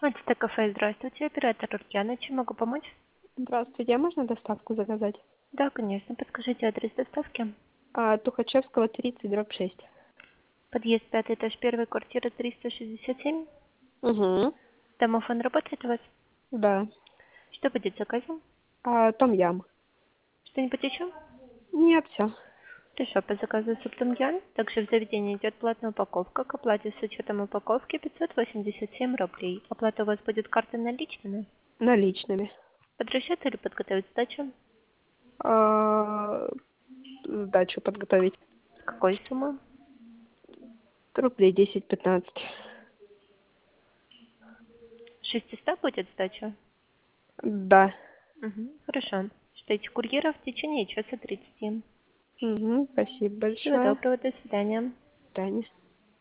Это кафе, здравствуйте, оператор Ульяна, чем могу помочь? Здравствуйте, а можно доставку заказать? Да, конечно, подскажите адрес доставки. Тухачевского, 30/6. Подъезд 5 этаж, первая квартира 367. Угу. Домофон работает у вас? Да. Что будет заказом? Том-ям. Что-нибудь еще? Нет, все. Хорошо, по заказу суп том ям. Также в заведении идет платная упаковка. К оплате с учетом упаковки 587 рублей. Оплата у вас будет картой наличными. Наличными. Под расчет или подготовить сдачу? А, Сдачу подготовить. С какой суммы? Рублей 10-15. 600 будет сдача? Да. Угу, хорошо. Ждите курьера в течение часа 30. Угу. Спасибо Всего большое. доброго, до свидания. До свидания.